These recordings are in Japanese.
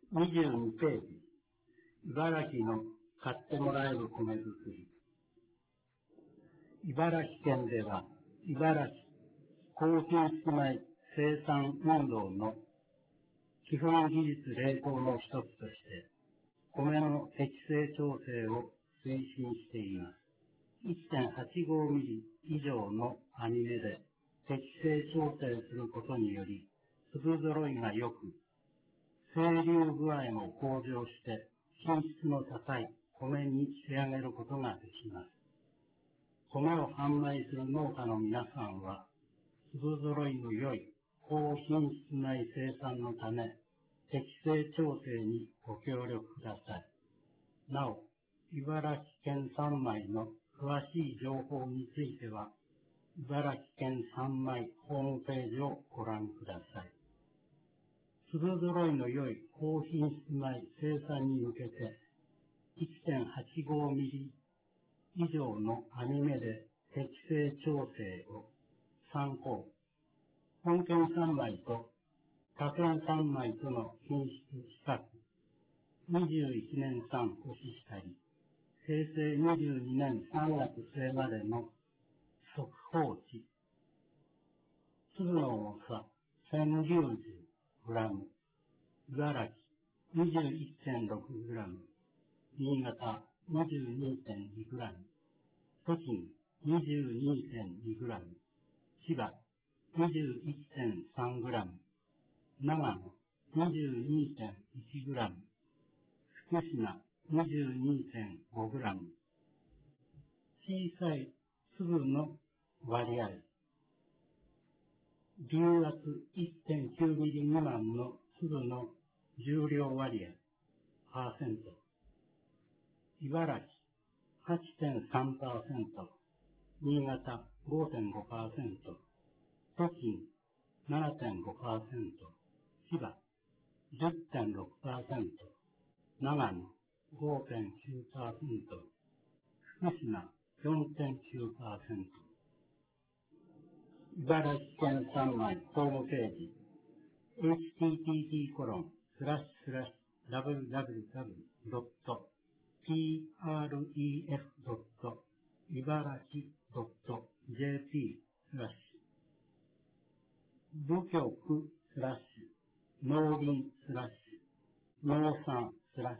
22ページ。茨城の買ってもらえる米作り。茨城県では、茨城高品質米生産運動の基本技術励行の一つとして、米の適正調整を推進しています。1.85 ミリ以上の網目で適正調整することにより、粒揃いが良く、整流具合も向上して品質の高い米に仕上げることができます。米を販売する農家の皆さんは、粒揃いの良い高品質米生産のため、適正調整にご協力ください。なお、茨城県産米の詳しい情報については、茨城県産米ホームページをご覧ください。粒揃いの良い高品質米生産に向けて、1.85 ミリ以上の網目で適正調整を参考。本県産米と他県産米との品質比較。21年産コシヒカリ。平成22年3月末までの速報値。粒の重さ 1090g。茨城 21.6g。新潟 22.2g。栃木 22.2g。千葉 21.3g。長野 22.1g。福島 22.5g。小さい粒の割合。重圧 1.9 ミリ未満の粒の重量割合、パーセント。茨城 8.3%、新潟 5.5%、栃木 7.5%、千葉 10.6%、長野 5.9%、福島 4.9%。茨城県産米ホームページ http://www.tref.茨城.jp/ 部局農林農産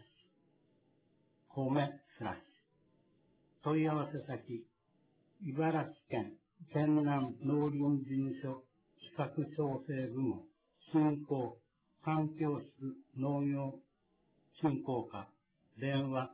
米問い合わせ先茨城県県南農林事務所企画調整部門振興環境室農業振興課電話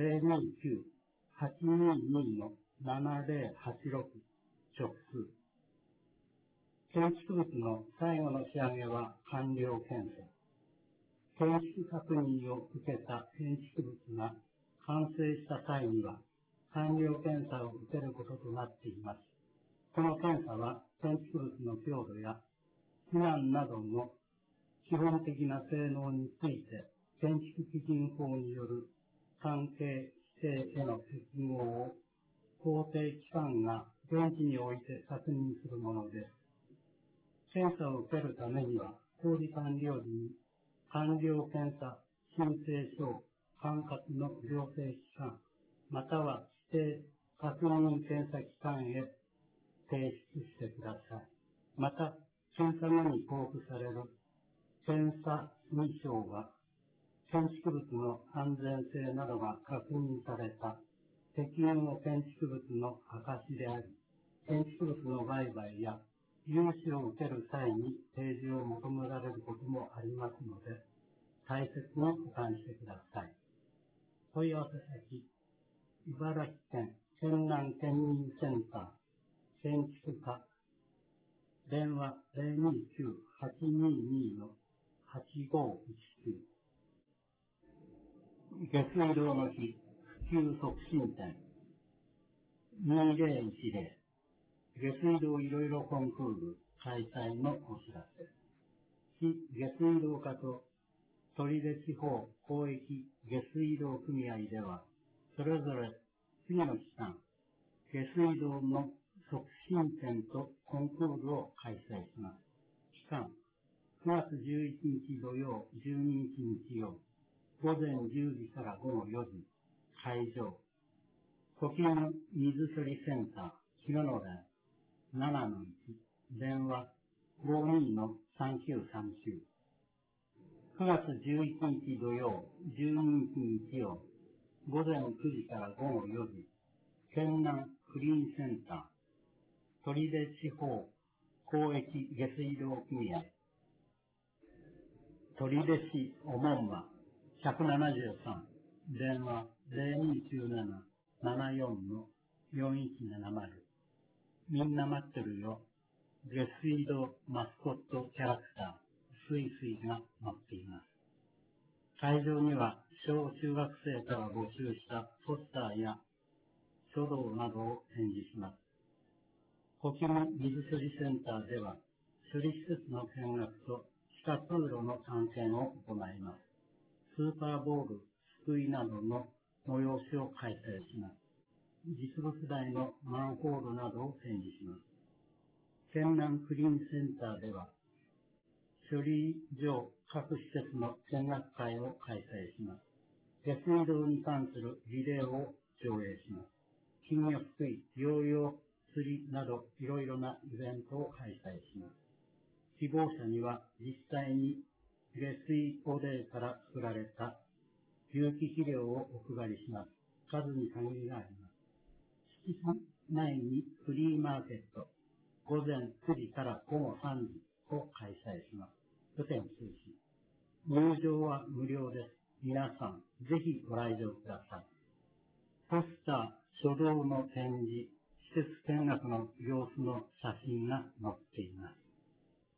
029-822-7086 直通。建築物の最後の仕上げは完了検査。建築確認を受けた建築物が完成した際には完了検査を受けることとなっています。この検査は建築物の強度や避難などの基本的な性能について建築基準法による関係規定への適合を法定機関が現地において確認するものです。検査を受けるためには工事完了時に完了検査申請書を管轄の行政機関または指定確認検査機関へ提出してください。また、検査後に交付される検査済証は、建築物の安全性などが確認された適合建築物の証であり、建築物の売買や融資を受ける際に提示を求められることもありますので、大切に保管してください。問い合わせ先、茨城県県南県民センター建築課電話 029-822-8519 下水道の日普及促進展2010下水道いろいろコンクール開催のお知らせ。市下水道課と取手地方広域下水道組合ではそれぞれ次の期間下水道の促進展とコンクールを開催します。期間 9月11日土曜、12日日曜、午前10時から午後4時、会場。呼吸水処理センター、広野台、7-1、電話、52-3939。9月11日土曜、12日日曜、午前9時から午後4時、県南クリーンセンター、取手地方広域下水道組合、取手市おもんま173、電話0297-74-4170。みんな待ってるよ。下水道マスコットキャラクター、スイスイが待っています。会場には小中学生から募集したポスターや書道などを展示します。呼吸水処理センターでは、処理施設の見学と地下通路の点検を行います。スーパーボール、すくいなどの催しを開催します。実物大のマンホールなどを展示します。県南クリーンセンターでは、処理場各施設の見学会を開催します。下水道に関するリレーを上映します。金魚すくい、ヨーヨー釣りなどいろいろなイベントを開催します。希望者には実際に下水汚泥から作られた有機肥料をお配りします。数に限りがあります。敷地内にフリーマーケット、午前9時から午後3時を開催します。拠点通信。入場は無料です。皆さん、ぜひご来場ください。ポスター、書道の展示、施設見学の様子の写真が載っています。